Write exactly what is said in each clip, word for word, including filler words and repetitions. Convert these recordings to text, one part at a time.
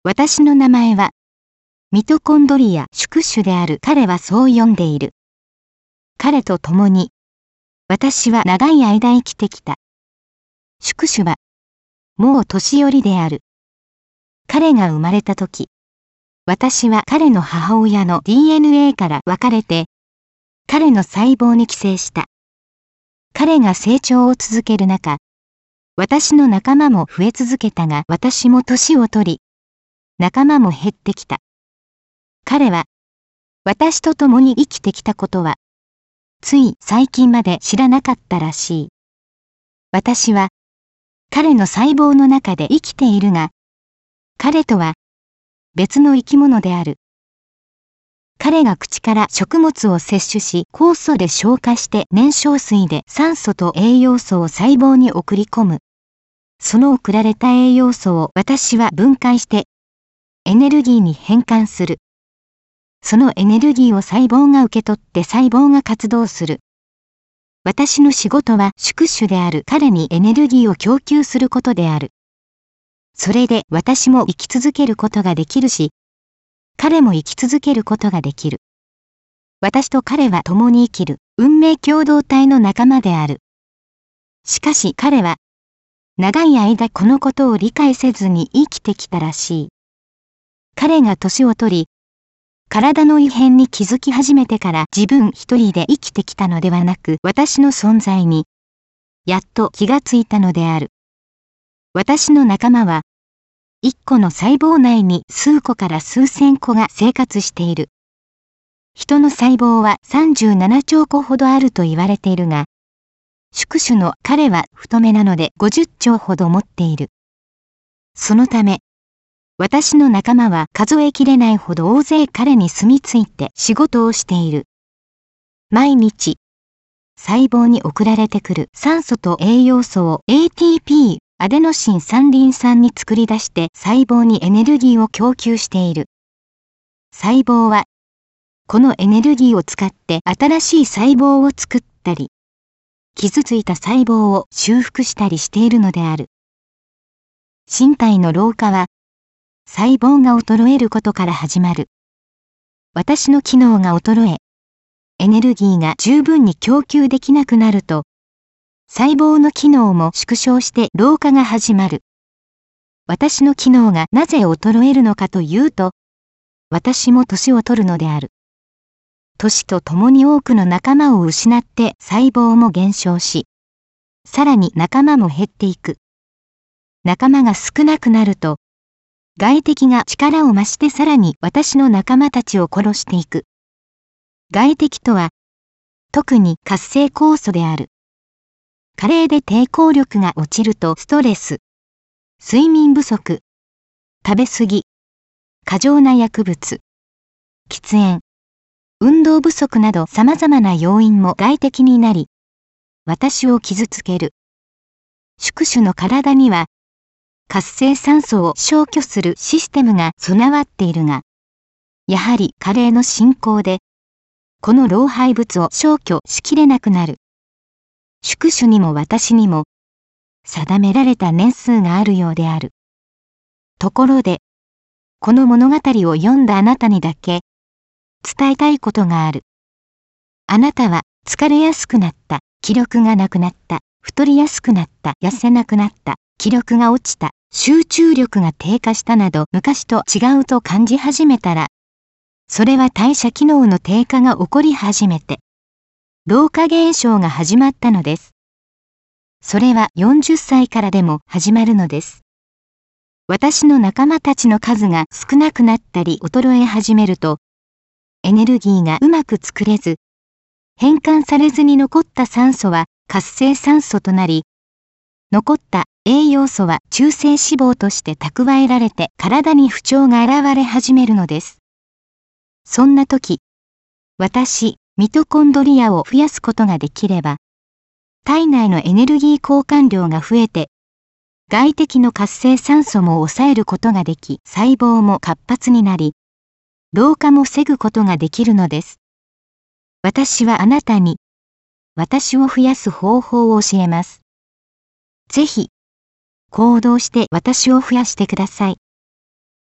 私の名前は、ミトコンドリア宿主である彼はそう呼んでいる。彼と共に、私は長い間生きてきた。宿主は、もう年寄りである。彼が生まれたとき、私は彼の母親の ディーエヌエー から分かれて、彼の細胞に寄生した。彼が成長を続ける中、私の仲間も増え続けたが私も年を取り、仲間も減ってきた。彼は、私と共に生きてきたことは、つい最近まで知らなかったらしい。私は、彼の細胞の中で生きているが、彼とは別の生き物である。彼が口から食物を摂取し、酵素で消化して燃焼水で酸素と栄養素を細胞に送り込む。その送られた栄養素を私は分解して、エネルギーに変換する。そのエネルギーを細胞が受け取って細胞が活動する。私の仕事は宿主である彼にエネルギーを供給することである。それで私も生き続けることができるし、彼も生き続けることができる。私と彼は共に生きる運命共同体の仲間である。しかし彼は、長い間このことを理解せずに生きてきたらしい。彼が年を取り、体の異変に気づき始めてから自分一人で生きてきたのではなく私の存在にやっと気がついたのである。私の仲間は一個の細胞内に数個から数千個が生活している。人の細胞はさんじゅうななちょうこほどあると言われているが、宿主の彼は太めなのでごじゅっちょうほど持っている。そのため、私の仲間は数えきれないほど大勢彼に住み着いて仕事をしている。毎日、細胞に送られてくる酸素と栄養素を エーティーピー、アデノシン三リン酸に作り出して細胞にエネルギーを供給している。細胞は、このエネルギーを使って新しい細胞を作ったり、傷ついた細胞を修復したりしているのである。身体の老化は、細胞が衰えることから始まる。私の機能が衰え、エネルギーが十分に供給できなくなると、細胞の機能も縮小して老化が始まる。私の機能がなぜ衰えるのかというと、私も年を取るのである。年とともに多くの仲間を失って細胞も減少し、さらに仲間も減っていく。仲間が少なくなると、外敵が力を増してさらに私の仲間たちを殺していく。外敵とは、特に活性酵素である。加齢で抵抗力が落ちるとストレス、睡眠不足、食べ過ぎ、過剰な薬物、喫煙、運動不足など様々な要因も外敵になり、私を傷つける。宿主の体には、活性酸素を消去するシステムが備わっているが、やはり加齢の進行で、この老廃物を消去しきれなくなる。宿主にも私にも、定められた年数があるようである。ところで、この物語を読んだあなたにだけ、伝えたいことがある。あなたは疲れやすくなった、気力がなくなった、太りやすくなった、痩せなくなった、気力が落ちた、集中力が低下したなど昔と違うと感じ始めたら、それは代謝機能の低下が起こり始めて、老化現象が始まったのです。それはよんじゅっさいからでも始まるのです。私の仲間たちの数が少なくなったり衰え始めると、エネルギーがうまく作れず、変換されずに残った酸素は活性酸素となり、残った栄養素は中性脂肪として蓄えられて体に不調が現れ始めるのです。そんな時、私、ミトコンドリアを増やすことができれば、体内のエネルギー交換量が増えて、外敵の活性酸素も抑えることができ、細胞も活発になり、老化も防ぐことができるのです。私はあなたに、私を増やす方法を教えます。ぜひ、行動して私を増やしてください。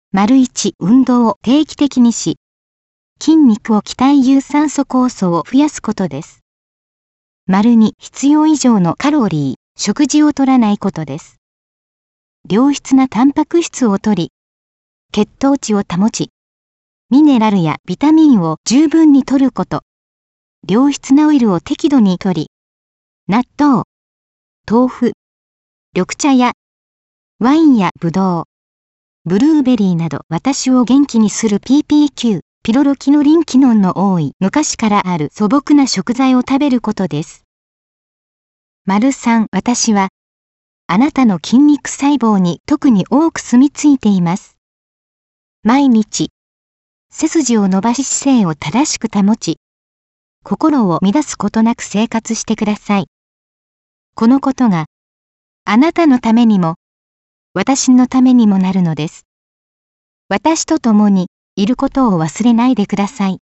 丸いち、運動を定期的にし、筋肉を鍛え有酸素酵素を増やすことです。丸に、必要以上のカロリー、食事を取らないことです。良質なタンパク質を摂り、血糖値を保ち、ミネラルやビタミンを十分に摂ること。良質なオイルを適度に摂り、納豆、豆腐、緑茶やワインやブドウ、ブルーベリーなど私を元気にする ピーピーキュー、ピロロキノリンキノンの多い昔からある素朴な食材を食べることです。丸さん、私はあなたの筋肉細胞に特に多く住み着いています。毎日、背筋を伸ばし姿勢を正しく保ち、心を乱すことなく生活してください。このことがあなたのためにも私のためにもなるのです。私と共にいることを忘れないでください。